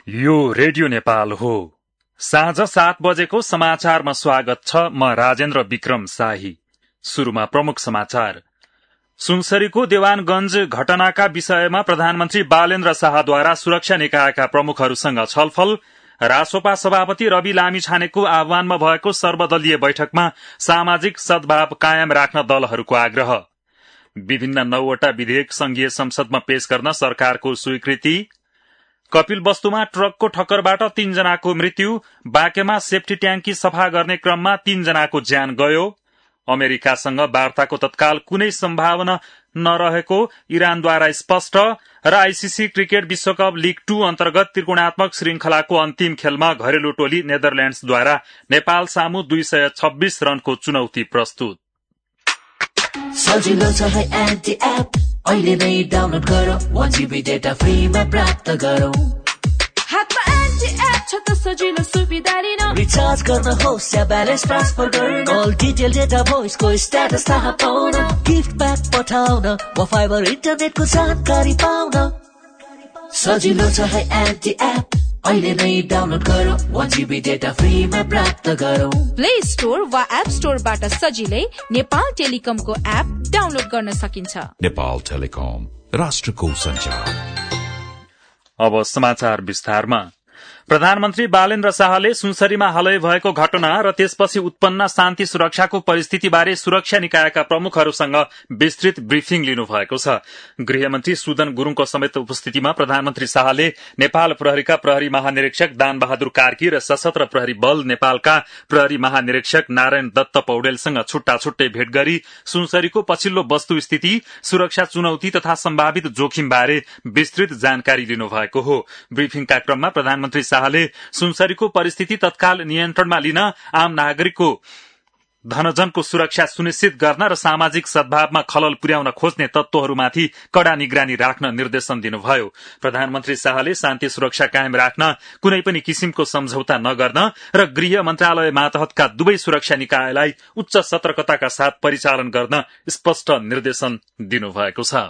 यो रेडियो नेपाल हो। साँझ 7 बजेको समाचारमा स्वागत छ। म राजेन्द्र विक्रम शाही। सुरुमा प्रमुख समाचार। सुनसरीको देवानगंज घटनाका विषयमा प्रधानमन्त्री बालेन्द्र शाहद्वारा सुरक्षा निकायका प्रमुखहरूसँग छलफल। रासोपा सभापति रवि लामिछानेको आह्वानमा भएको सर्वदलीय बैठकमा सामाजिक सद्भाव कायम राख्न दलहरूको आग्रह। विभिन्न 9वटा विधेयक संघीय संसदमा पेश गर्न सरकारको स्वीकृति। कपिलवस्तुमा ट्रकको ठक्करबाट 3 जनाको मृत्यु। बाँकेमा सेफ्टी ट्याङ्की सफा गर्ने क्रममा 3 जनाको ज्यान गयो। अमेरिकासँग वार्ताको तत्काल कुनै सम्भावना नरहेको इरानद्वारा स्पष्ट। र आईसीसी क्रिकेट विश्वकप लीग 2 अन्तर्गत त्रिकोणात्मक श्रृंखलाको अन्तिम खेलमा घरेलु टोली नेदरल्याण्ड्सद्वारा नेपाल सामु 226 रनको चुनौती प्रस्तुत। सजिलो छ है एन्टी एप, अहिले नै डाउनलोड गरौ, 1GB डेटा फ्रीमा प्राप्त गरौ। हातमा एन्टी एप छ त सजिलो सुविधा लिन, रिचार्ज गर्न होस् या ब्यालेन्स ट्रान्सफर गर्न, कल डिटेल डेटा भोइसको स्ट्याटस थाहा पाउन, गिफ्ट प्याक पठाउन वा फाइबर इन्टरनेटको जानकारी पाउन। सजिलो छ है एन्टी एप, अहिले नै डाउनलोड गरौ, 1GB डेटा फ्रीमा प्राप्त गरौ। प्ले स्टोर वा एप स्टोरबाट सजिलै नेपाल टेलिकमको एप डाउनलोड गर्न सकिन्छ। नेपाल टेलिकम, राष्ट्रको सञ्चार। अब समाचार विस्तारमा। प्रधानमन्त्री बालेन्द्र शाहले सुनसरीमा हालै भएको घटना र त्यसपछि उत्पन्न शान्ति सुरक्षाको परिस्थितिबारे सुरक्षा निकायका प्रमुखहरूसँग विस्तृत ब्रिफिङ लिनुभएको छ। गृहमन्त्री सुदन गुरूङको समेत उपस्थितिमा प्रधानमन्त्री शाहले नेपाल प्रहरीका प्रहरी महानिरीक्षक दान बहादुर कार्की र सशस्त्र प्रहरी बल नेपालका प्रहरी महानिरीक्षक नारायण दत्त पौडेलसँग छुट्टा छुट्टै भेट गरी सुनसरीको पछिल्लो वस्तुस्थिति, सुरक्षा चुनौती तथा सम्भावित जोखिमबारे विस्तृत जानकारी लिनुभएको हो। ब्रिफिङका क्रममा प्रधानमन्त्री शाहले सुनसरीको परिस्थिति तत्काल नियन्त्रणमा लिन, आम नागरिकको धनजनको सुरक्षा सुनिश्चित गर्न र सामाजिक सद्भावमा खलल पुर्याउन खोज्ने तत्वहरूमाथि कड़ा निगरानी राख्न निर्देशन दिनुभयो। प्रधानमन्त्री शाहले शान्ति सुरक्षा कायम राख्न कुनै पनि किसिमको सम्झौता नगर्न र गृह मन्त्रालय मातहतका दुवै सुरक्षा निकायलाई उच्च सतर्कताका साथ परिचालन गर्न स्पष्ट निर्देशन दिनुभएको छ।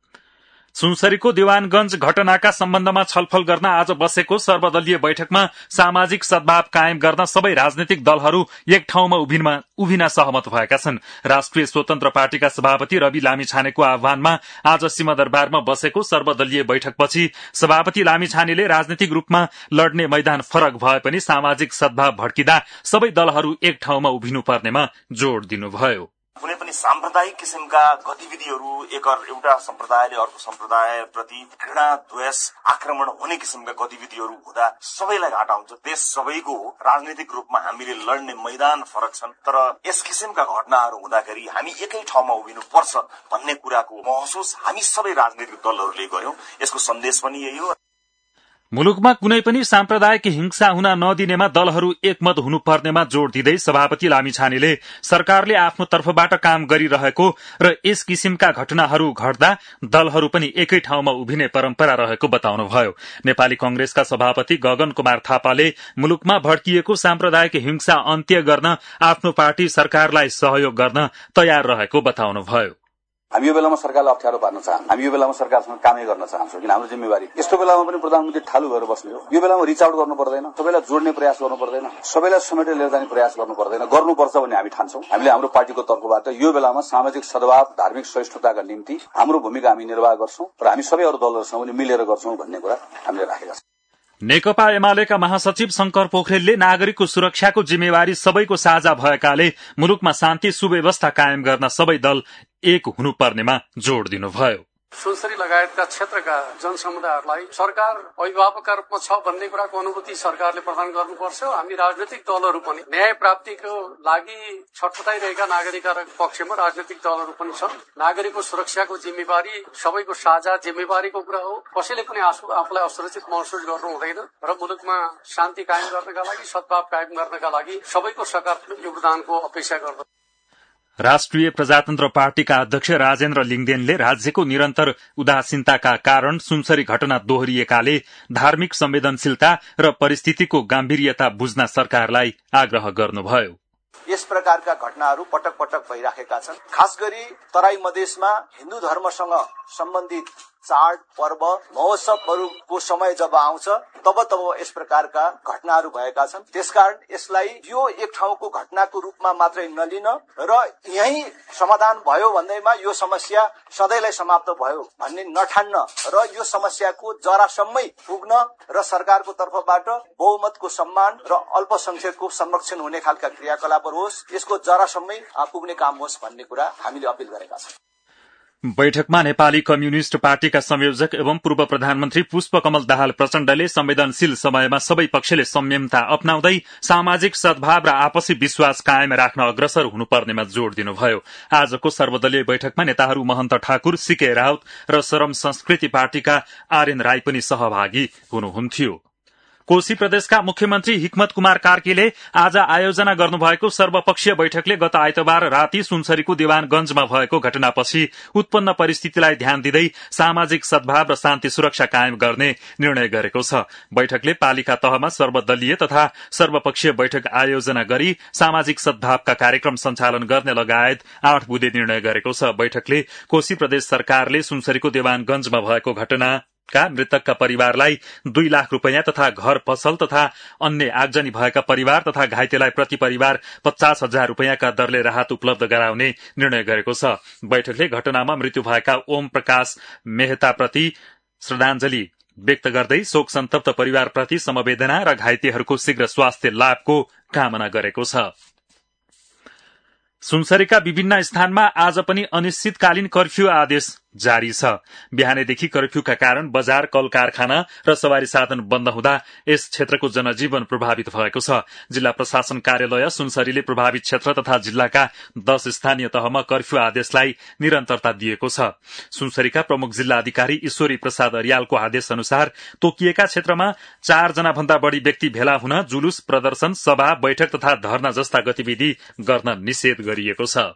सुनसरीको देवानगंज घटनाका सम्बन्धमा छलफल गर्न आज बसेको सर्वदलीय बैठकमा सामाजिक सद्भाव कायम गर्न सबै राजनैतिक दलहरू एक ठाउँमा उभिन सहमत भएका छन्। राष्ट्रिय स्वतन्त्र पार्टीका सभापति रवि लामिछानेको आह्वानमा आज सिंहदरबारमा बसेको सर्वदलीय बैठकपछि सभापति लामिछानेले राजनैतिक रूपमा लड्ने मैदान फरक भए पनि सामाजिक सद्भाव भड्किँदा सबै दलहरू एक ठाउँमा उभिनुपर्नेमा जोड़ दिनुभयो। कुनै पनि साम्प्रदायिक किसिमका गतिविधिहरू एउटा सम्प्रदायले अर्को सम्प्रदायप्रति घृणा, द्वेष, आक्रमण हुने किसिमका गतिविधिहरू हुँदा सबैलाई घाटा हुन्छ। देश सबैको हो। राजनीतिक रूपमा हामीले लड्ने मैदान फरक छन्, तर यस किसिमका घटनाहरू हुँदाखेरि हामी एकै ठाउँमा उभिनुपर्छ भन्ने कुराको महसुस हामी सबै राजनीतिक दलहरूले गर्यौं। यसको सन्देश पनि यही हो। मुलुकमा कुनै पनि साम्प्रदायिक हिंसा हुन नदिनेमा दलहरू एकमत हुनुपर्नेमा जोड़ दिँदै सभापति लामिछानेले सरकारले आफ्नो तर्फबाट काम गरिरहेको र यस किसिमका घटनाहरू घट्दा दलहरू पनि एकै ठाउँमा उभिने परम्परा रहेको बताउनुभयो। नेपाली कंग्रेसका सभापति गगन कुमार थापाले मुलुकमा भड्किएको साम्प्रदायिक हिंसा अन्त्य गर्न आफ्नो पार्टी सरकारलाई सहयोग गर्न तयार रहेको बताउनुभयो। हामी यो बेलामा सरकारलाई अप्ठ्यारो पार्न चाहन्छौँ। हामी यो बेलामा सरकारसँग कामै गर्न चाहन्छौँ, किन हाम्रो जिम्मेवारी। यस्तो बेलामा पनि प्रधानमन्त्री ठालु भएर बस्ने हो। यो बेलामा रिच आउट गर्नु पर्दैन, सबैलाई जोड्ने प्रयास गर्नु पर्दैन, सबैलाई समेटेर लिएर जाने प्रयास गर्नु पर्दैन, गर्नुपर्छ भन्ने हामी ठान्छौँ। हामीले हाम्रो पार्टीको तर्फबाट यो बेलामा सामाजिक सद्भाव, धार्मिक सहिष्णुताका निम्ति हाम्रो भूमिका हामी निर्वाह गर्छौं र हामी सबै अरू दलहरूसँग पनि मिलेर गर्छौं भन्ने कुरा हामीले राखेका छौं। नेकपा एमालेका महासचिव शंकर पोखरेलले नागरिकको सुरक्षाको जिम्मेवारी सबैको साझा भएकाले मुलुकमा शान्ति सुव्यवस्था कायम गर्न सबै दल एक हुनुपर्नेमा जोड़ दिनुभयो। सुनसरी लगायतका क्षेत्रका जनसमुदायहरूलाई सरकार अभिभावकका रूपमा छ भन्ने कुराको अनुभूति सरकारले प्रदान गर्नुपर्छ। हामी राजनैतिक दलहरू पनि न्याय प्राप्तिको लागि छटपटाइरहेका नागरिकहरूको पक्षमा राजनैतिक दलहरू पनि छन्। नागरिकको सुरक्षाको जिम्मेवारी सबैको साझा जिम्मेवारीको कुरा हो। कसैले पनि आफूलाई असुरक्षित महसुस गर्नु हुँदैन र मुलुकमा शान्ति कायम गर्नका लागि, सद्भाव कायम गर्नका लागि सबैको सकारात्मक योगदानको अपेक्षा गर्दछ। राष्ट्रिय प्रजातन्त्र पार्टीका अध्यक्ष राजेन्द्र लिङदेनले राज्यको निरन्तर उदासीनताका कारण सुनसरी घटना दोहोरिएकाले धार्मिक संवेदनशीलता र परिस्थितिको गम्भीरता बुझ्न सरकारलाई आग्रह गर्नुभयो। यस प्रकारका घटनाहरू पटक पटक भइराखेका छन्। खास गरी तराई मधेसमा हिन्दू धर्मसँग सम्बन्धित चाड पर्व महोत्सवहरूको समय जब आउँछ तब यस प्रकारका घटनाहरू भएका छन्। त्यसकारण यसलाई यो एक ठाउँको घटनाको रूपमा मात्रै नलिन र यही समाधान भयो भन्दैमा यो समस्या सधैँलाई समाप्त भयो भन्ने नठान्न र यो समस्याको जरासम्मै पुग्न र सरकारको तर्फबाट बहुमतको सम्मान र अल्पसंख्यकको संरक्षण हुने खालका क्रियाकलापहरू होस्, यसको जरासम्मै पुग्ने काम होस् भन्ने कुरा हामीले अपील गरेका छौं। बैठकमा नेपाली कम्युनिष्ट पार्टीका संयोजक एवं पूर्व प्रधानमन्त्री पुष्पकमल दाहाल प्रचण्डले संवेदनशील समयमा सबै पक्षले संयमता अपनाउँदै सामाजिक सद्भाव र आपसी विश्वास कायम राख्न अग्रसर हुनुपर्नेमा जोड़ दिनुभयो। आजको सर्वदलीय बैठकमा नेताहरू महन्त ठाकुर, सीके राउत र श्रम संस्कृति पार्टीका आरएन राई पनि सहभागी हुनुहुन्थ्यो। कोशी प्रदेशका मुख्यमन्त्री हिक्मत कुमार कार्कीले आज आयोजना गर्नुभएको सर्वपक्षीय बैठकले गत आइतबार राति सुनसरीको देवानगंजमा भएको घटनापछि उत्पन्न परिस्थितिलाई ध्यान दिँदै सामाजिक सद्भाव र शान्ति सुरक्षा कायम गर्ने निर्णय गरेको छ। बैठकले पालिका तहमा सर्वदलीय तथा सर्वपक्षीय बैठक आयोजना गरी सामाजिक सद्भावका कार्यक्रम सञ्चालन गर्ने लगायत 8 बुँदे निर्णय गरेको छ। बैठकले कोशी प्रदेश सरकारले सुनसरीको देवानगंजमा भएको घटना का मृतकका परिवारलाई 2 लाख रूपियाँ तथा घर पसल तथा अन्य आगजनी भएका परिवार तथा घाइतेलाई प्रति परिवार 50,000 रूपियाँका दरले राहत उपलब्ध गराउने निर्णय गरेको छ। बैठकले घटनामा मृत्यु भएका ओम प्रकाश मेहताप्रति श्रद्धाञ्जली व्यक्त गर्दै शोक सन्तप्त परिवारप्रति समवेदना र घाइतेहरूको शीघ्र स्वास्थ्य लाभको कामना गरेको छ। सुनसरीका विभिन्न स्थानमा आज पनि अनिश्चितकालीन कर्फ्यू आदेश जारी छ। बिहानैदेखि कर्फ्यूका कारण बजार, कल कारखाना र सवारी साधन बन्द हुँदा यस क्षेत्रको जनजीवन प्रभावित भएको छ। जिल्ला प्रशासन कार्यालय सुनसरीले प्रभावित क्षेत्र तथा जिल्लाका 10 स्थानीय तहमा कर्फ्यू आदेशलाई निरन्तरता दिएको छ। सुनसरीका प्रमुख जिल्ला अधिकारी ईश्वरी प्रसाद अर्यालको आदेश अनुसार तोकिएका क्षेत्रमा 4 जना भन्दा बढ़ी व्यक्ति भेला हुन, जुलुस, प्रदर्शन, सभा, बैठक तथा धरना जस्ता गतिविधि गर्न निषेध गरिएको छ।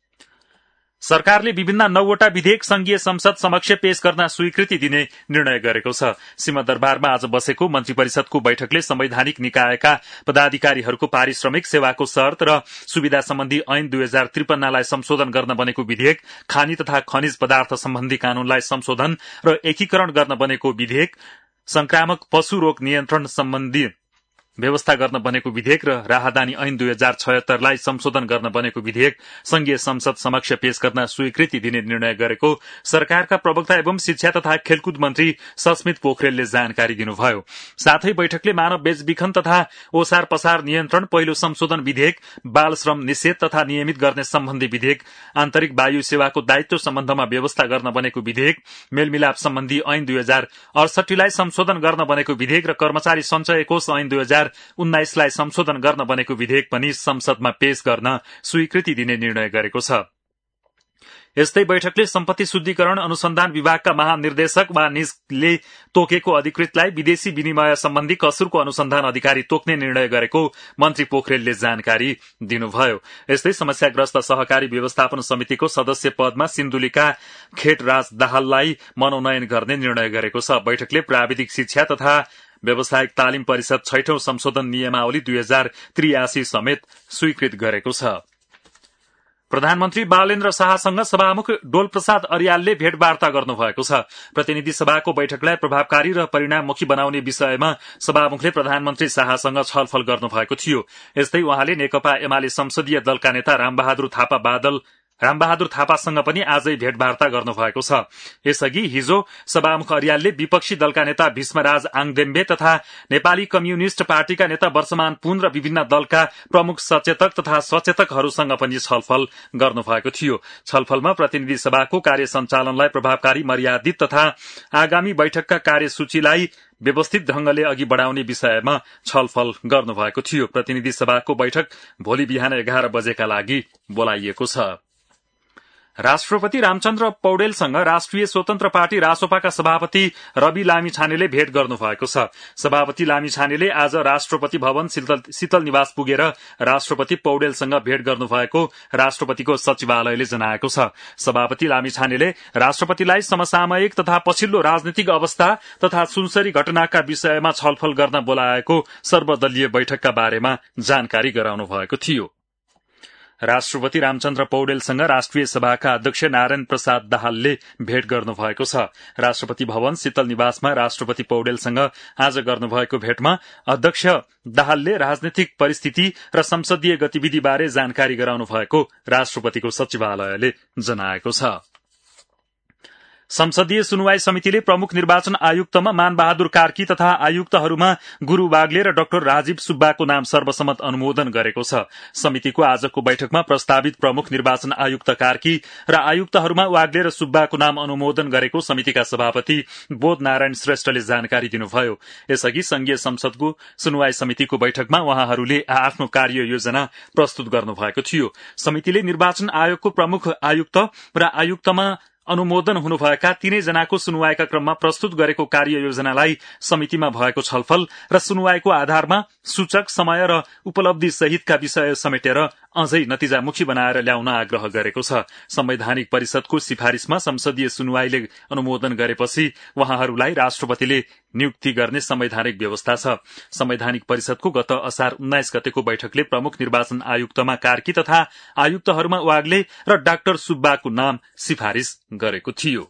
सरकारले विभिन्न 9वटा विधेयक संघीय संसद समक्ष पेश गर्न स्वीकृति दिने निर्णय गरेको छ। सिंहदरबारमा आज बसेको मन्त्री परिषदको बैठकले संवैधानिक निकायका पदाधिकारीहरूको पारिश्रमिक, सेवाको शर्त र सुविधा सम्बन्धी ऐन 2053 लाई संशोधन गर्न बनेको विधेयक, खानी तथा खनिज पदार्थ सम्बन्धी कानूनलाई संशोधन र एकीकरण गर्न बनेको विधेयक, संक्रामक पशु रोग नियन्त्रण सम्बन्धी व्यवस्था गर्न बनेको विधेयक र राहदानी ऐन 2076 लाई संशोधन गर्न बनेको विधेयक संघीय संसद समक्ष पेश गर्न स्वीकृति दिने निर्णय गरेको सरकारका प्रवक्ता एवं शिक्षा तथा खेलकुद मन्त्री सस्मित पोखरेलले जानकारी दिनुभयो। साथै बैठकले मानव बेचबिखन तथा ओसार पसार नियन्त्रण, पहिलो संशोधन विधेयक, बाल श्रम निषेध तथा नियमित गर्ने सम्बन्धी विधेयक, आन्तरिक वायु सेवाको दायित्व सम्बन्धमा व्यवस्था गर्न बनेको विधेयक, मेलमिलाप सम्बन्धी ऐन 2068 लाई संशोधन गर्न बनेको विधेयक र कर्मचारी सञ्चय कोष ऐन 2019 लाई संशोधन गर्न बनेको विधेयक पनि संसदमा पेश गर्न स्वीकृति दिने निर्णय गरेको छ। यस्तै बैठकले सम्पत्ति शुद्धिकरण अनुसन्धान विभागका महानिर्देशक वा निजले तोकेको अधिकृतलाई विदेशी विनिमय सम्बन्धी कसुरको अनुसन्धान अधिकारी तोक्ने निर्णय गरेको मन्त्री पोखरेलले जानकारी दिनुभयो। यस्तै समस्याग्रस्त सहकारी व्यवस्थापन समितिको सदस्य पदमा सिन्धुलीका खेटराज दाहाललाई मनोनयन गर्ने निर्णय गरेको छ। बैठकले प्राविधिक शिक्षा तथा व्यावसायिक तालिम परिषद 6औं संशोधन नियमावली 2083 समेत स्वीकृत गरेको छ। प्रधानमन्त्री बालेन्द्र शाहसँग सभामुख डोलप्रसाद अर्यालले भेटवार्ता गर्नुभएको छ। प्रतिनिधि सभाको बैठकलाई प्रभावकारी र परिणाममुखी बनाउने विषयमा सभामुखले प्रधानमन्त्री शाहसँग छलफल गर्नुभएको थियो। यस्तै उहाँले नेकपा एमाले संसदीय दलका नेता रामबहादुर थापासँग पनि आजै भेटवार्ता गर्नुभएको छ। यसअघि हिजो सभामुख अर्यालले विपक्षी दलका नेता भीष्मराज आङदेम्बे तथा नेपाली कम्युनिष्ट पार्टीका नेता वर्षमान पुन र विभिन्न दलका प्रमुख सचेतक तथा सचेतकहरूसँग पनि छलफल गर्नुभएको थियो। छलफलमा प्रतिनिधि सभाको कार्य सञ्चालनलाई प्रभावकारी, मर्यादित तथा आगामी बैठकका कार्यसूचीलाई व्यवस्थित ढंगले अघि बढ़ाउने विषयमा छलफल गर्नुभएको थियो। प्रतिनिधि सभाको बैठक भोलि बिहान 11 बजेका लागि बोलाइएको छ। राष्ट्रपति रामचन्द्र पौडेलसँग राष्ट्रिय स्वतन्त्र पार्टी रासोपाका सभापति रवि लामिछानेले भेट गर्नुभएको छ। सभापति लामिछानेले आज राष्ट्रपति भवन शीतल निवास पुगेर राष्ट्रपति पौडेलसँग भेट गर्नुभएको राष्ट्रपतिको सचिवालयले जनाएको छ। सभापति लामिछानेले राष्ट्रपतिलाई समसामयिक तथा पछिल्लो राजनीतिक अवस्था तथा सुनसरी घटनाका विषयमा छलफल गर्न बोलाएको सर्वदलीय बैठकका बारेमा जानकारी गराउनु भएको थियो। राष्ट्रपति रामचन्द्र पौडेलसँग राष्ट्रिय सभाका अध्यक्ष नारायण प्रसाद दाहालले भेट गर्नुभएको छ। राष्ट्रपति भवन शीतल निवासमा राष्ट्रपति पौडेलसँग आज गर्नुभएको भेटमा अध्यक्ष दाहालले राजनीतिक परिस्थिति र संसदीय गतिविधिबारे जानकारी गराउनु भएको राष्ट्रपतिको सचिवालयले जनाएको छ। संसदीय सुनवाई समितिले प्रमुख निर्वाचन आयुक्तमा मानबहादुर कार्की तथा आयुक्तहरूमा गुरू बाग्ले र डाक्टर राजीव सुब्बाको नाम सर्वसम्मत अनुमोदन गरेको छ। समितिको आजको बैठकमा प्रस्तावित प्रमुख निर्वाचन आयुक्त कार्की र आयुक्तहरूमा वाग्ले र सुब्बाको नाम अनुमोदन गरेको समितिका सभापति बोध नारायण श्रेष्ठले जानकारी दिनुभयो। यसअघि संघीय संसदको सुनवाई समितिको बैठकमा उहाँहरूले आफ्नो कार्य योजना प्रस्तुत गर्नुभएको थियो। समितिले निर्वाचन आयोगको प्रमुख आयुक्त र आयुक्तमा अनुमोदन हुनुभएका तीनै जनाको सुनवाईका क्रममा प्रस्तुत गरेको कार्य योजनालाई समितिमा भएको छलफल र सुनवाईको आधारमा सूचक, समय र उपलब्धि सहितका विषय समेटेर अझै नतिजामुखी बनाएर ल्याउन आग्रह गरेको छ। संवैधानिक परिषदको सिफारिशमा संसदीय सुनवाईले अनुमोदन गरेपछि उहाँहरूलाई राष्ट्रपतिले नियुक्ति गर्ने संवैधानिक व्यवस्था छ। संवैधानिक परिषदको गत असार 19 गतेको बैठकले प्रमुख निर्वाचन आयुक्तमा कार्की तथा आयुक्तहरूमा वाग्ले र डाक्टर सुब्बाको नाम सिफारिश गरेको थियो।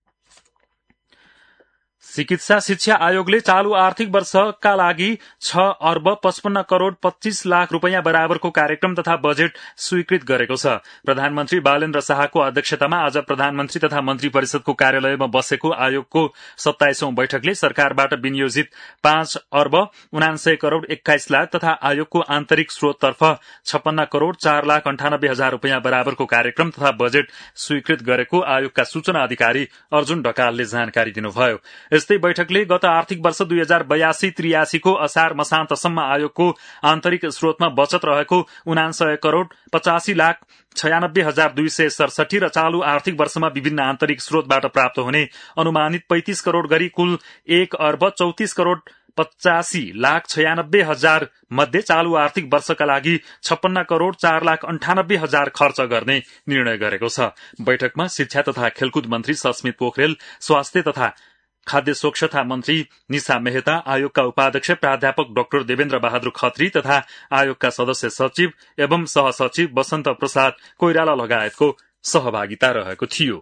चिकित्सा शिक्षा आयोगले चालू आर्थिक वर्षका लागि 6 अर्ब 55 करोड़ 25 लाख रुपैयाँ बराबरको कार्यक्रम तथा बजेट स्वीकृत गरेको छ। प्रधानमन्त्री बालेन्द्र शाहको अध्यक्षतामा आज प्रधानमन्त्री तथा मन्त्री परिषदको कार्यालयमा बसेको आयोगको 27औं बैठकले सरकारबाट विनियोजित 5 अर्ब 79 करोड़ 21 लाख तथा आयोगको आन्तरिक स्रोततर्फ 56 करोड़ 4 लाख 98 हजार रुपैयाँ बराबरको कार्यक्रम तथा बजेट स्वीकृत गरेको आयोगका सूचना अधिकारी अर्जुन ढकालले जानकारी दिनुभयो। यस्तै बैठकले गत आर्थिक वर्ष 2082-83 को असार मसान्तसम्म आयोगको आन्तरिक स्रोतमा बचत रहेको 69 करोड़ 85 लाख 96 हजार 267 र चालू आर्थिक वर्षमा विभिन्न आन्तरिक स्रोतबाट प्राप्त हुने अनुमानित 35 करोड़ गरी कुल 1 अर्ब 34 करोड़ 85 लाख 96 हजार मध्ये चालू आर्थिक वर्षका लागि 56 करोड़ 4 लाख 98 हजार खर्च गर्ने निर्णय गरेको छ। बैठकमा शिक्षा तथा खेलकुद मन्त्री सस्मित पोखरेल, स्वास्थ्य तथा खाद्य सुरक्षा मन्त्री निशा मेहता, आयोगका उपाध्यक्ष प्राध्यापक डाक्टर देवेन्द्र बहादुर खत्री तथा आयोगका सदस्य सचिव एवं सहसचिव वसन्त प्रसाद कोइराला लगायतको सहभागिता रहेको थियो।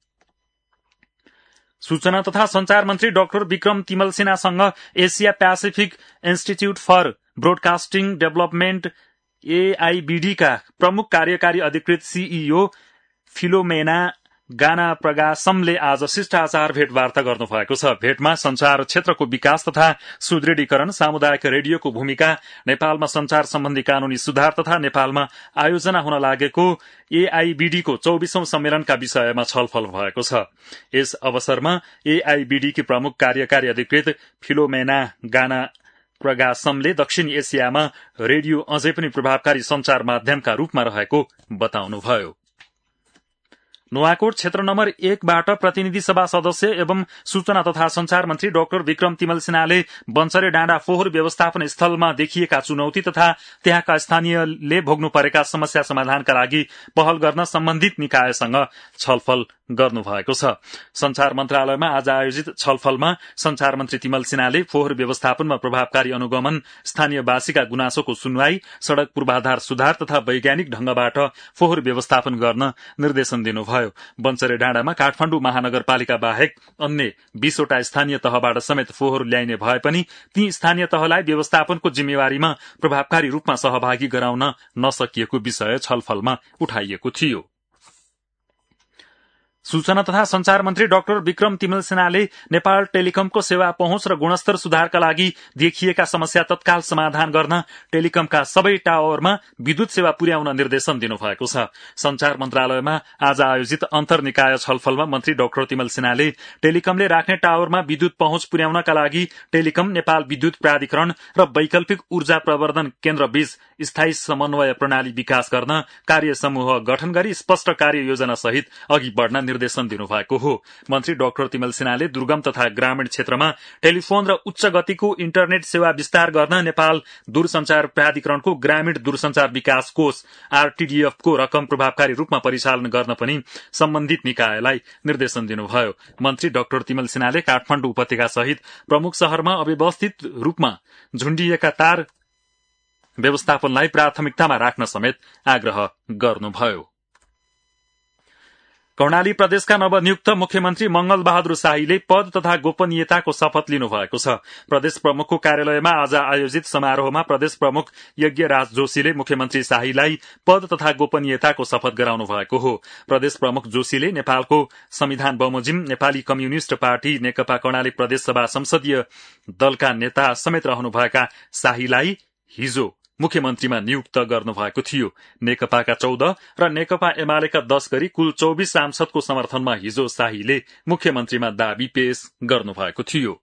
सूचना तथा संचार मन्त्री डाक्टर विक्रम तिमलसिनासँग Asia Pacific institute for broadcasting development AIBD का प्रमुख कार्यकारी अधिकृत CEO फिलोमेना गाना प्रगासमले आज शिष्टाचार भेटवार्ता गर्नुभएको छ। भेटमा संचार क्षेत्रको विकास तथा सुदृढीकरण, सामुदायिक रेडियोको भूमिका, नेपालमा संचार सम्बन्धी कानूनी सुधार तथा नेपालमा आयोजना हुन लागेको AIBD को 24औं सम्मेलनका विषयमा छलफल भएको छ। यस अवसरमा AIBD की प्रमुख कार्यकारी अधिकृत फिलोमेना गाना प्रगासमले दक्षिण एसियामा रेडियो अझै पनि प्रभावकारी संचार माध्यमका रूपमा रहेको बताउनुभयो। नुवाकोट क्षेत्र नम्बर 1 बाट प्रतिनिधि सभा सदस्य एवं सूचना तथा संचार मन्त्री डाक्टर विक्रम तिमलसिनाले बन्चरे डाँडा फोहोर व्यवस्थापन स्थलमा देखिएका चुनौती तथा त्यहाँका स्थानीयले भोग्नु परेका समस्या समाधानका लागि पहल गर्न सम्बन्धित निकायसँग छलफल गर्नुभएको छ। संचार मन्त्रालयमा आज आयोजित छलफलमा संचार मन्त्री तिमल सिन्हाले फोहोर व्यवस्थापनमा प्रभावकारी अनुगमन, स्थानीयवासीका गुनासोको सुनवाई, सड़क पूर्वाधार सुधार तथा वैज्ञानिक ढंगबाट फोहोर व्यवस्थापन गर्न निर्देशन दिनुभयो। बन्चरे डाँडामा काठमाडौँ महानगरपालिका बाहेक अन्य 20 वटा स्थानीय तहबाट समेत फोहोर ल्याइने भए पनि ती स्थानीय तहलाई व्यवस्थापनको जिम्मेवारीमा प्रभावकारी रूपमा सहभागी गराउन नसकिएको विषय छलफलमा उठाइएको थियो। सूचना तथा संचार मन्त्री डाक्टर विक्रम तिमल सिन्हाले नेपाल टेलिकमको सेवा पहुँच र गुणस्तर सुधारका लागि देखिएका समस्या तत्काल समाधान गर्न टेलिकमका सबै टावरमा विद्युत सेवा पुर्याउन निर्देशन दिनुभएको छ। संचार मन्त्रालयमा आज आयोजित अन्तर्निकाय छलफलमा मन्त्री डाक्टर तिमल सिन्हाले टेलिकमले राख्ने टावरमा विद्युत पहुँच पुर्याउनका लागि टेलिकम, नेपाल विद्युत प्राधिकरण र वैकल्पिक ऊर्जा प्रवर्धन केन्द्र बीच स्थायी समन्वय प्रणाली विकास गर्न कार्य समूह गठन गरी स्पष्ट कार्य योजना सहित अघि बढ़न निर्देशन दिनुभएको हो। मन्त्री डाक्टर तिमल सिन्हाले दुर्गम तथा ग्रामीण क्षेत्रमा टेलिफोन र उच्च गतिको इन्टरनेट सेवा विस्तार गर्न नेपाल दूरसञ्चार प्राधिकरणको ग्रामीण दूरसञ्चार विकास कोष RTDF को रकम प्रभावकारी रूपमा परिचालन गर्न पनि सम्बन्धित निकायलाई निर्देशन दिनुभयो। मन्त्री डाक्टर तिमल सिन्हाले काठमाडौँ उपत्यका सहित प्रमुख शहरमा अव्यवस्थित रूपमा झुण्डिएका तार व्यवस्थापनलाई प्राथमिकतामा राख्न समेत आग्रह गर्नुभयो। कर्णाली प्रदेशका नवनियुक्त मुख्यमन्त्री मंगल बहादुर शाहीले पद तथा गोपनीयताको शपथ लिनुभएको छ। प्रदेश प्रमुखको कार्यालयमा आज आयोजित समारोहमा प्रदेश प्रमुख यज्ञराज जोशीले मुख्यमन्त्री शाहीलाई पद तथा गोपनीयताको शपथ गराउनु भएको हो। प्रदेश प्रमुख जोशीले नेपालको संविधान बमोजिम नेपाली कम्युनिष्ट पार्टी नेकपा कर्णाली प्रदेश सभा संसदीय दलका नेता समेत रहनुभएका शाहीलाई हिजो मुख्यमन्त्रीमा नियुक्त गर्नुभएको थियो। नेकपाका 14 र नेकपा एमालेका 10 गरी कुल 24 सांसदको समर्थनमा हिजो शाहीले मुख्यमन्त्रीमा दावी पेश गर्नुभएको थियो।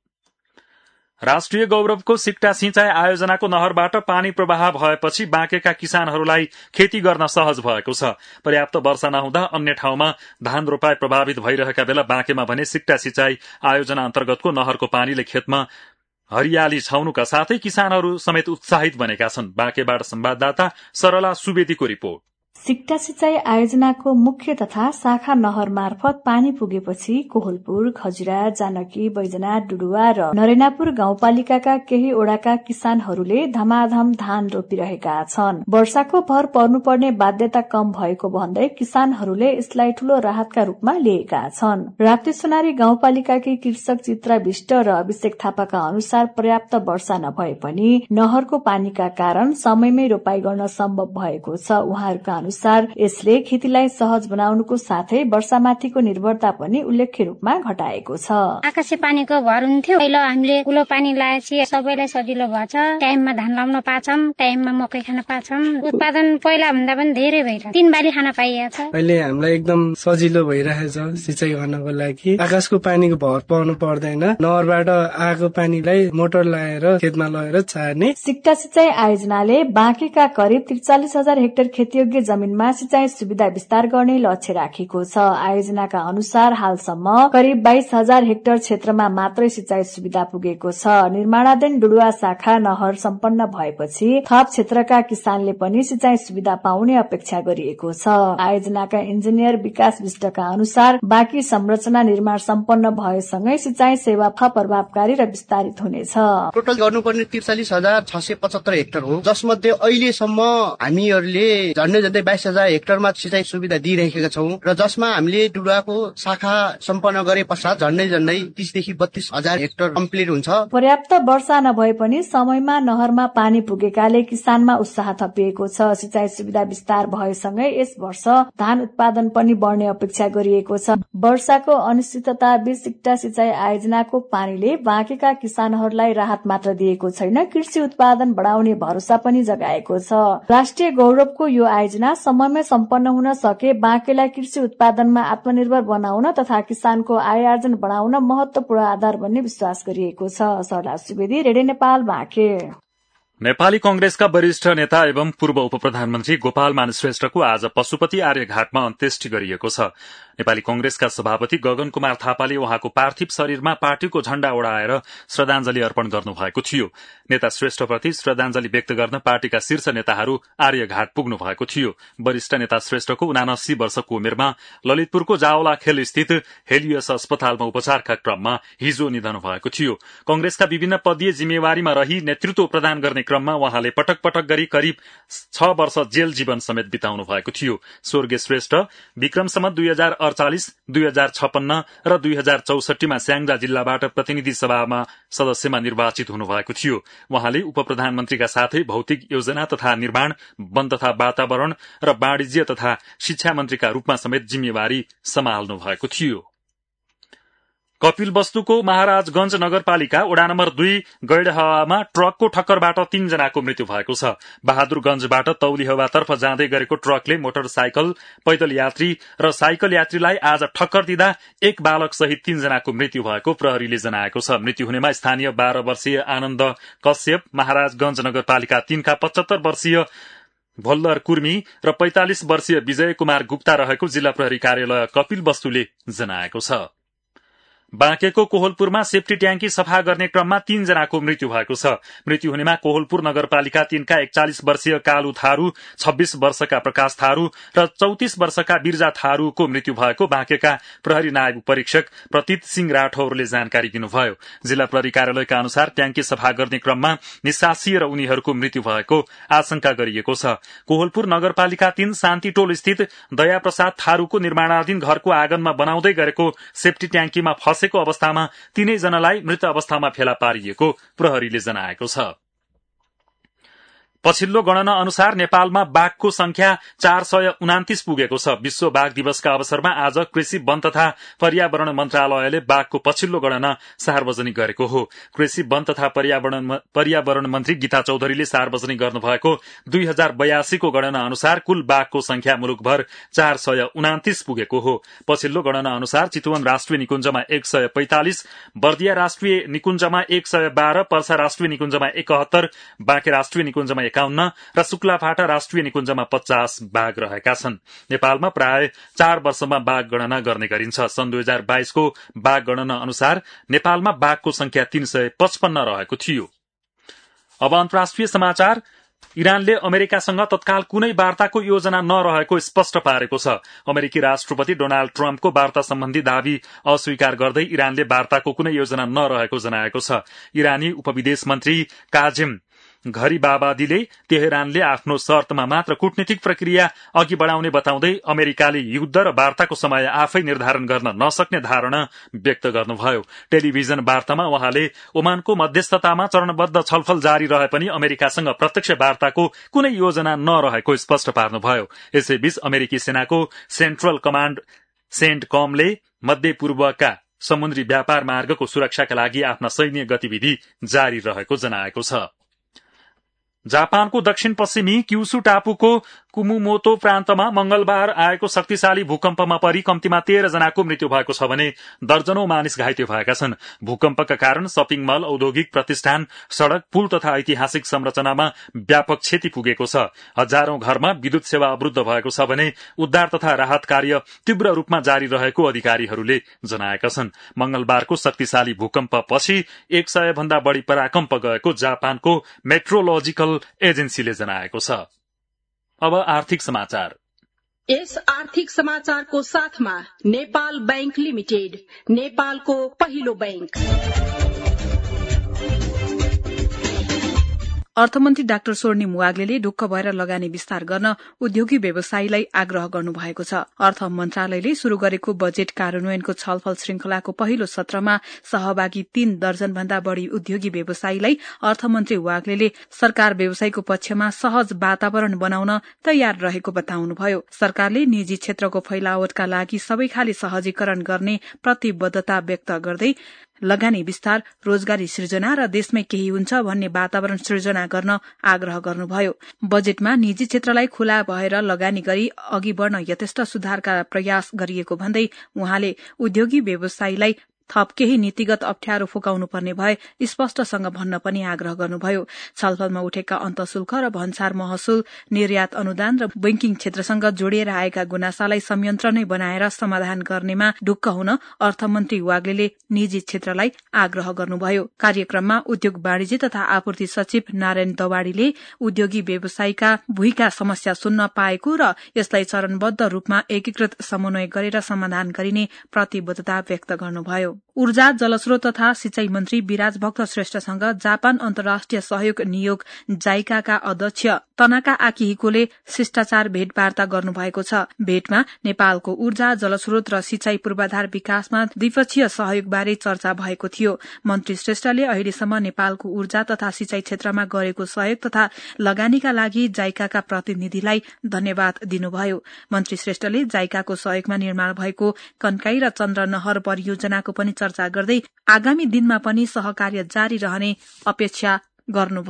राष्ट्रिय गौरवको सिक्टा सिंचाई आयोजनाको नहरबाट पानी प्रवाह भएपछि बाँकेका किसानहरूलाई खेती गर्न सहज भएको छ। पर्याप्त वर्षा नहुँदा अन्य ठाउँमा धान रोपाई प्रभावित भइरहेका बेला बाँकेमा भने सिक्टा सिंचाई आयोजना अन्तर्गतको नहरको पानीले खेतमा हरियाली छाउनुका साथै किसानहरू समेत उत्साहित बनेका छन्। बाँकेबाट संवाददाता सरला सुवेदीको रिपोर्ट। सिक्टा सिंचाई आयोजनाको मुख्य तथा शाखा नहर मार्फत पानी पुगेपछि कोहलपुर, खजुरा, जानकी, बैजनाथ, डुडुवा र नरेनापुर गाउँपालिकाका केही ओडाका किसानहरूले धमाधम धान रोपिरहेका छन्। वर्षाको भर पर्नुपर्ने बाध्यता कम भएको भन्दै किसानहरूले यसलाई ठूलो राहतका रूपमा लिएका छन्। राप्ती सोनारी गाउँपालिकाकी कृषक चित्रा विष्ट र अभिषेक थापाका अनुसार पर्याप्त वर्षा नभए पनि नहरको पानीका कारण समयमै रोपाई गर्न सम्भव भएको छ। उहाँहरूका अनुसार यसले खेतीलाई सहज बनाउनुको साथै वर्षामाथिको निर्भरता पनि उल्लेख्य रूपमा घटाएको छ। आकाशे पानीको भर हुन्थ्यो, पहिलो हामीले कुलो पानी लगाएपछि सबैलाई सजिलो भएछ। टाइममा धान लाउन पाछौं, टाइममा मकै खान पाछौं। उत्पादन पहिला भन्दा पनि धेरै भइरहेछ, 3 बाली खान पाइएको छ। अहिले हामीलाई एकदम सजिलो भइरहेछ सिंचाई गर्नको लागि। आकाशको पानीको भर पर्नु पर्दैन, नहरबाट आएको पानीलाई मोटर लगाएर खेतमा लगेर छार्ने। सिक्टा सिंचाई आयोजनाले बाँकेका करिब 43,000 हेक्टर खेतीयोग्य जमिनमा सिंचाई सुविधा विस्तार गर्ने लक्ष्य राखेको छ। आयोजनाका अनुसार हालसम्म करिब 22,000 हेक्टर क्षेत्रमा मात्रै सिंचाई सुविधा पुगेको छ। निर्माणाधीन डुडुवा शाखा नहर सम्पन्न भएपछि थप क्षेत्रका किसानले पनि सिंचाई सुविधा पाउने अपेक्षा गरिएको छ। आयोजनाका इन्जिनियर विकास विष्टका अनुसार बाँकी संरचना निर्माण सम्पन्न भएसँगै सिंचाई सेवा थप प्रभावकारी र विस्तारित हुनेछ। टोटल गर्नुपर्ने 43,675 हेक्टर हो, जसमध्ये अहिलेसम्म हामीहरूले झन्डै 22,000 हेक्टरमा सिंचाई सुविधा दिइरहेका छौं र जसमा हामीले डुडुवाको शाखा सम्पन्न गरे पश्चात झन्डै 30 देखि 32,000 हेक्टर कम्प्लिट हुन्छ। पर्याप्त वर्षा नभए पनि समयमा नहरमा पानी पुगेकाले किसानमा उत्साह थपिएको छ। सिंचाई सुविधा विस्तार भएसँगै यस वर्ष धान उत्पादन पनि बढ्ने अपेक्षा गरिएको छ। वर्षाको अनिश्चितता बीच सिक्टा सिंचाई आयोजनाको पानीले बाँकेका किसानहरूलाई राहत मात्र दिएको छैन, कृषि उत्पादन बढाउने भरोसा पनि जगाएको छ। राष्ट्रिय गौरवको यो आयोजना समयमै सम्पन्न हुन सके बाँकेलाई कृषि उत्पादनमा आत्मनिर्भर बनाउन तथा किसानको आय आर्जन बढाउन महत्वपूर्ण आधार बन्ने विश्वास गरिएको छ। सरला सुवेदी, रेडियो नेपाल, बाँके। नेपाली कंग्रेसका वरिष्ठ नेता एवं पूर्व उपप्रधानमन्त्री गोपालमान श्रेष्ठको आज पशुपति आर्यघाटमा अन्त्येष्टि गरिएको छ। नेपाली कंग्रेसका सभापति गगन कुमार थापाले उहाँको पार्थिव शरीरमा पार्टीको झण्डा ओढाएर श्रद्धाञ्जली अर्पण गर्नुभएको थियो। नेता श्रेष्ठप्रति श्रद्धाञ्जली व्यक्त गर्न पार्टीका शीर्ष नेताहरू आर्यघाट पुग्नु भएको थियो। वरिष्ठ नेता श्रेष्ठको 79 वर्षको उमेरमा ललितपुरको जावला खेल स्थित हेलियस अस्पतालमा उपचारका क्रममा हिजो निधन भएको थियो। कंग्रेसका विभिन्न पदीय जिम्मेवारीमा रही नेतृत्व प्रदान गर्ने क्रममा उहाँले पटक पटक गरी करिब 6 वर्ष जेल जीवन समेत बिताउनु भएको थियो। स्वर्गीय श्रेष्ठ विक्रम सम्वत 2048, 2056 र 2064 मा स्याङ्जा जिल्लाबाट प्रतिनिधि सभामा सदस्यमा निर्वाचित हुनुभएको थियो। उहाँले उपप्रधानमन्त्रीका साथै भौतिक योजना तथा निर्माण, वन तथा वातावरण र वाणिज्य तथा शिक्षा मन्त्रीका रूपमा समेत जिम्मेवारी सम्हाल्नु भएको थियो। कपिलवस्तुको महाराजगंज नगरपालिका वडा नम्बर 2 गैडहवामा ट्रकको ठक्करबाट 3 जनाको मृत्यु भएको छ। बहादुरगंजबाट तौलीहवातर्फ जाँदै गरेको ट्रकले मोटरसाइकल, पैदल यात्री र साइकल यात्रीलाई आज ठक्कर दिँदा एक बालक सहित 3 जनाको मृत्यु भएको प्रहरीले जनाएको छ। मृत्यु हुनेमा स्थानीय 12 वर्षीय आनन्द कश्यप, महाराजगंज नगरपालिका 3 का 75 वर्षीय भोल्लर कुर्मी र 45 वर्षीय विजय कुमार गुप्ता रहेको जिल्ला प्रहरी कार्यालय कपिलवस्तुले जनाएको छ। बाँकेको कोहलपुरमा सेफ्टी ट्याङ्की सफा गर्ने क्रममा 3 जनाको मृत्यु भएको छ। मृत्यु हुनेमा कोहलपुर नगरपालिका 3 का 41 वर्षीय कालु थारू, 26 वर्षका प्रकाश थारू र 34 वर्षका बिर्जा थारूको मृत्यु भएको बाँकेका प्रहरी नायब परीक्षक प्रतीत सिंह राठौरले जानकारी दिनुभयो। जिल्ला प्रहरी कार्यालयका अनुसार ट्याङ्की सफा गर्ने क्रममा निसासिएर उनीहरूको मृत्यु भएको आशंका गरिएको छ। कोहलपुर नगरपालिका 3 शान्तिटोल स्थित दया प्रसाद थारूको निर्माणाधीन घरको आँगनमा बनाउँदै गरेको सेफ्टी ट्याङ्कीमा फसेको अवस्थामा 3 जनालाई मृत अवस्थामा फेला पारिएको प्रहरीले जनाएको छ। पछिल्लो गणना अनुसार नेपालमा बाघको संख्या 429 पुगेको छ। विश्व बाघ दिवसका अवसरमा आज कृषि वन तथा पर्यावरण मन्त्रालयले बाघको पछिल्लो गणना सार्वजनिक गरेको हो। कृषि वन तथा पर्यावरण मन्त्री गीता चौधरीले सार्वजनिक गर्नुभएको 2082 को गणना अनुसार कुल बाघको संख्या मुलुकभर 429 पुगेको हो। पछिल्लो गणना अनुसार चितवन राष्ट्रिय निकुञ्जमा 145, बर्दिया राष्ट्रिय निकुञ्जमा 112, पर्सा राष्ट्रिय निकुञ्जमा 71, बाँके राष्ट्रिय निकुञ्जमा 51 र शुक्लाफाटा राष्ट्रिय निकुञ्जमा 50 बाघ रहेका छन्। नेपालमा प्राय 4 वर्षमा बाघ गणना गर्ने गरिन्छ। सन् 2022 को बाघ गणना अनुसार नेपालमा बाघको संख्या 355 रहेको थियो। अब अन्तर्राष्ट्रिय समाचार। इरानले अमेरिकासँग तत्काल कुनै वार्ताको योजना नरहेको स्पष्ट पारेको छ। अमेरिकी राष्ट्रपति डोनाल्ड ट्रम्पको वार्ता सम्बन्धी दावी अस्वीकार गर्दै इरानले वार्ताको कुनै योजना नरहेको जनाएको छ। इरानी उपविदेश मन्त्री काजिम घरिबाबादीले तेहरानले आफ्नो शर्तमा मात्र कूटनीतिक प्रक्रिया अघि बढ़ाउने बताउँदै अमेरिकाले युद्ध र वार्ताको समय आफै निर्धारण गर्न नसक्ने धारणा व्यक्त गर्नुभयो। टेलिभिजन वार्तामा उहाँले ओमानको मध्यस्थतामा चरणबद्ध छलफल जारी रहे पनि अमेरिकासँग प्रत्यक्ष वार्ताको कुनै योजना नरहेको स्पष्ट पार्नुभयो। यसैबीच अमेरिकी सेनाको सेन्ट्रल कमाण्ड सेन्टकमले मध्यपूर्वका समुद्री व्यापार मार्गको सुरक्षाका लागि आफ्ना सैन्य गतिविधि जारी रहेको जनाएको छ। जापानको दक्षिण पश्चिमी क्युसु टापुको कुमुमोतो प्रान्तमा मंगलबार आएको शक्तिशाली भूकम्पमा परि कम्तीमा 13 जनाको मृत्यु भएको छ भने दर्जनौं मानिस घाइते भएका छन्। भूकम्पका कारण शपिङ मल, औद्योगिक प्रतिष्ठान, सड़क, पुल तथा ऐतिहासिक संरचनामा व्यापक क्षति पुगेको छ। हजारौं घरमा विद्युत सेवा अवरुद्ध भएको छ भने उद्धार तथा राहत कार्य तीव्र रूपमा जारी रहेको अधिकारीहरूले जनाएका छन्। मंगलबारको शक्तिशाली भूकम्पपछि 100 भन्दा बढ़ी पराकम्प गएको जापानको मेट्रोलोजिकल एजेन्सीले जनाएको छ। अब आर्थिक समाचार। यस आर्थिक समाचारको साथमा नेपाल बैंक लिमिटेड, नेपालको पहिलो बैंक। अर्थमन्त्री डाक्टर स्वर्णिम वाग्लेले ढुक्क भएर लगानी विस्तार गर्न उद्योगी व्यवसायीलाई आग्रह गर्नुभएको छ। अर्थ मन्त्रालयले शुरू गरेको बजेट कार्यान्वयनको छलफल श्रृंखलाको पहिलो सत्रमा सहभागी 3 दर्जन भन्दा बढ़ी उद्योगी व्यवसायीलाई अर्थमन्त्री वाग्लेले सरकार व्यवसायको पक्षमा सहज वातावरण बनाउन तयार रहेको बताउनुभयो। सरकारले निजी क्षेत्रको फैलावटका लागि सबै खाले सहजीकरण गर्ने प्रतिबद्धता व्यक्त गर्दै लगानी विस्तार, रोजगारी सृजना र देशमै केही हुन्छ भन्ने वातावरण सृजना गर्न आग्रह गर्नुभयो। बजेटमा निजी क्षेत्रलाई खुला भएर लगानी गरी अघि बढ़न यथेष्ट सुधारका प्रयास गरिएको भन्दै उहाँले उद्योगी व्यवसायीलाई थप केही नीतिगत अप्ठ्यारो फुकाउनु पर्ने भए स्पष्टसँग भन्न पनि आग्रह गर्नुभयो। छलफलमा उठेका अन्तशुल्क र भन्सार महसुल, निर्यात अनुदान र बैंकिङ क्षेत्रसँग जोडिएर आएका गुनासालाई संयन्त्रणै बनाएर समाधान गर्नेमा ढुक्क हुन अर्थमन्त्री वाग्लेले निजी क्षेत्रलाई आग्रह गर्नुभयो। कार्यक्रममा उद्योग वाणिज्य तथा आपूर्ति सचिव नारायण दवाड़ीले उद्योगी व्यवसायीका भूइँका समस्या सुन्न पाएको र यसलाई चरणबद्ध रूपमा एकीकृत समन्वय गरेर समाधान गरिने प्रतिबद्धता व्यक्त गर्नुभयो। ऊर्जा, जलस्रोत तथा सिंचाई मन्त्री विराज भक्त श्रेष्ठसँग जापान अन्तर्राष्ट्रिय सहयोग नियोग जाइकाका अध्यक्ष तनाका आकिहिकोले शिष्टाचार भेटवार्ता गर्नुभएको छ। भेटमा नेपालको ऊर्जा, जलस्रोत र सिंचाई पूर्वाधार विकासमा द्विपक्षीय सहयोगबारे चर्चा भएको थियो। मन्त्री श्रेष्ठले अहिलेसम्म नेपालको ऊर्जा तथा सिंचाई क्षेत्रमा गरेको सहयोग तथा लगानीका लागि जाइकाका प्रतिनिधिलाई धन्यवाद दिनुभयो। मन्त्री श्रेष्ठले जाइकाको सहयोगमा निर्माण भएको कन्काई र चन्द्रनहर परियोजनाको पनि चर्चा गर्दै आगामी दिनमा पनि सहकार्य जारी रहने अपेक्षा गर्नुभयो।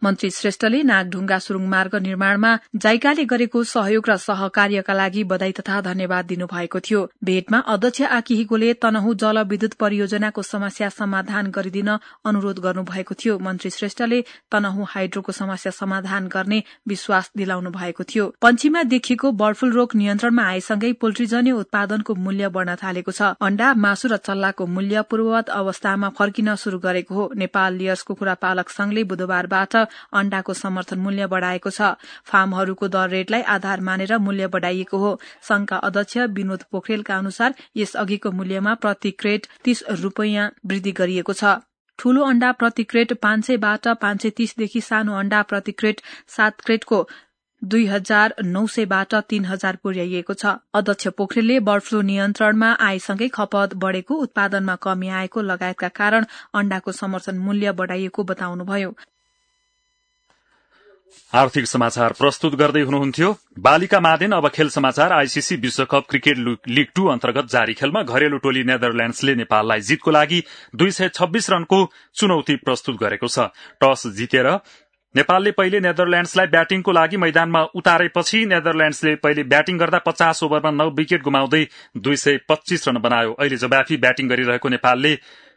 मन्त्री श्रेष्ठले नागढुङ्गा सुरुङ मार्ग निर्माणमा जाइकाले गरेको सहयोग र सहकार्यका लागि बधाई तथा धन्यवाद दिनुभएको थियो। भेटमा अध्यक्ष आकिहिगोले तनहु जलविद्युत परियोजनाको समस्या समाधान गरिदिन अनुरोध गर्नुभएको थियो। मन्त्री श्रेष्ठले तनहु हाइड्रोको समस्या समाधान गर्ने विश्वास दिलाउनु भएको थियो। पन्छीमा देखिएको बर्ड फ्लू रोग नियन्त्रणमा आएसँगै पोल्ट्रीजन्य उत्पादनको मूल्य बढ़न थालेको छ। अण्डा, मासु र चल्लाको मूल्य पूर्ववत अवस्थामा फर्किन शुरू गरेको हो। नेपाल लियर्स कुखुरा पालक संघले बुधबारबाट अण्डाको समर्थन मूल्य बढ़ाएको छ। फार्महरूको दर रेटलाई आधार मानेर मूल्य बढ़ाइएको हो। संघका अध्यक्ष विनोद पोखरेलका अनुसार यस अघिको मूल्यमा प्रति क्रेट 30 रुपैयाँ वृद्धि गरिएको छ। ठूलो अण्डा प्रति क्रेट 500 बाट 530 देखि सानो अण्डा प्रति क्रेट 7 क्रेटको 2900 बाट 3000 पुर्याइएको छ। अध्यक्ष पोखरेलले बर्ड फ्लू नियन्त्रणमा आएसँगै खपत बढ़ेको, उत्पादनमा कमी आएको लगायतका कारण अण्डाको समर्थन मूल्य बढ़ाइएको बताउनुभयो। आर्थिक समाचार प्रस्तुत गर्दै हुनुहुन्थ्यो बालिका मादेन। अब खेल समाचार। आईसीसी विश्वकप क्रिकेट लीग 2 अन्तर्गत जारी खेलमा घरेलु टोली नेदरल्याण्ड्सले नेपाललाई जितको लागि 226 रनको चुनौती प्रस्तुत गरेको छ। टस जितेर नेपालले पहिले नेदरल्याण्ड्सलाई ब्याटिङको लागि मैदानमा उतारेपछि नेदरल्याण्ड्सले पहिले ब्याटिङ गर्दा 50 ओभरमा 9 विकेट गुमाउँदै 225 रन बनायो। अहिले जवाफी ब्याटिङ गरिरहेको नेपालले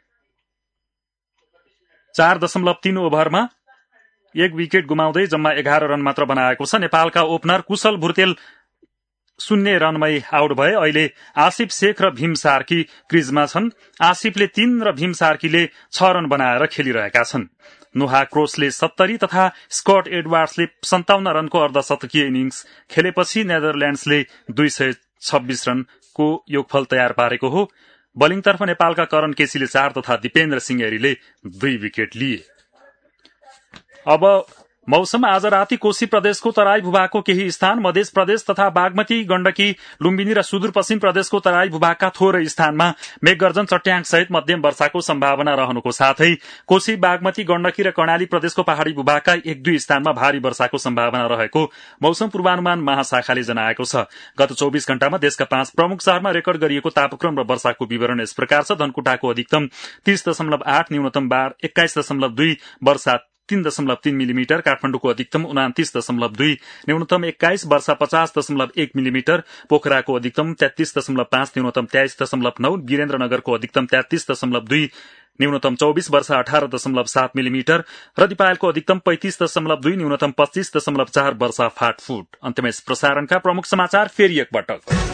4.3 ओभरमा 1 विकेट गुमाउँदै जम्मा 11 रन मात्र बनाएको छ। नेपालका ओपनर कुशल भुर्तेल 0 रनमै आउट भए। अहिले आसिफ शेख र भीम सार्की क्रिजमा छन्। आसिफले 3 र भीम सार्कीले 6 रन बनाएर खेलिरहेका छन्। नुहा क्रोसले 70 तथा स्कट एडवार्ड्सले 57 रनको अर्धशतकीय इनिंग्स खेलेपछि नेदरल्याण्ड्सले 226 रनको योगफल तयार पारेको हो। बलिङतर्फ नेपालका करण केसीले 4 तथा दिपेन्द्र सिंह 2 विकेट लिए। अब मौसम। आज राति कोशी प्रदेशको तराई भूभागको केही स्थान, मध्य प्रदेश तथा बागमती, गण्डकी, लुम्बिनी र सुदूरपश्चिम प्रदेशको तराई भूभागका थोरै स्थानमा मेघगर्जन चट्याङ सहित मध्यम वर्षाको सम्भावना रहनुको साथै कोशी, बागमती, गण्डकी र कर्णाली प्रदेशको पहाड़ी भूभागका 1-2 स्थानमा भारी वर्षाको सम्भावना रहेको मौसम पूर्वानुमान महाशाखाले जनाएको छ। गत 24 घण्टामा देशका 5 प्रमुख शहरमा रेकर्ड गरिएको तापक्रम र वर्षाको विवरण यस प्रकार छ। धनकुटाको अधिकतम 30.8, न्यूनतम 21.2, वर्षा 3.3 मिलिमिटर, काठमाडौँको अधिकतम 29.2, न्यूनतम 21, वर्षा 50.1 मिलिमिटर, पोखराको अधिकतम 33.5, न्यूनतम 23.9, वीरेन्द्रनगरको अधिकतम 33.2, न्यूनतम 24, वर्षा 18.7 मिलिमिटर र दिपायलको अधिकतम 35.2, न्यूनतम 25.4 वर्षा फाटफुट। अन्त्यमा यस प्रसारणका प्रमुख समाचार फेरि एकपटक।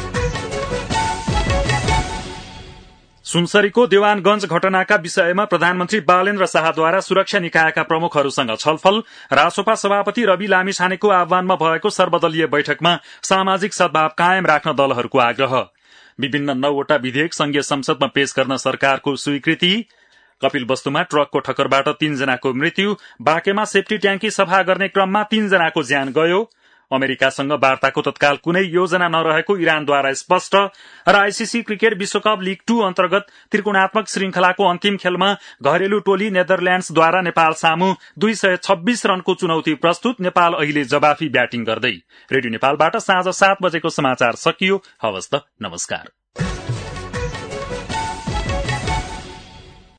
सुनसरीको देवानगंज घटनाका विषयमा प्रधानमन्त्री बालेन्द्र शाहद्वारा सुरक्षा निकायका प्रमुखहरूसँग छलफल। रासोपा सभापति रवि लामिछानेको आह्वानमा भएको सर्वदलीय बैठकमा सामाजिक सद्भाव कायम राख्न दलहरूको आग्रह। विभिन्न 9वटा विधेयक संघीय संसदमा पेश गर्न सरकारको स्वीकृति। कपिलवस्तुमा ट्रकको ठक्करबाट 3 जनाको मृत्यु। बाँकेमा सेफ्टी ट्याङ्की सफा गर्ने क्रममा 3 जनाको ज्यान गयो। अमेरिकासँग वार्ताको तत्काल कुनै योजना नरहेको इरानद्वारा स्पष्ट। र आईसीसी क्रिकेट विश्वकप लीग 2 अन्तर्गत त्रिकोणात्मक श्रृंखलाको अन्तिम खेलमा घरेलु टोली नेदरल्याण्ड्सद्वारा नेपाल सामु 226 रनको चुनौती प्रस्तुत। नेपाल अहिले जवाफी ब्याटिङ गर्दै। रेडियो नेपालबाट साँझ 7 बजेको समाचार सकियो। हवस् त, नमस्कार।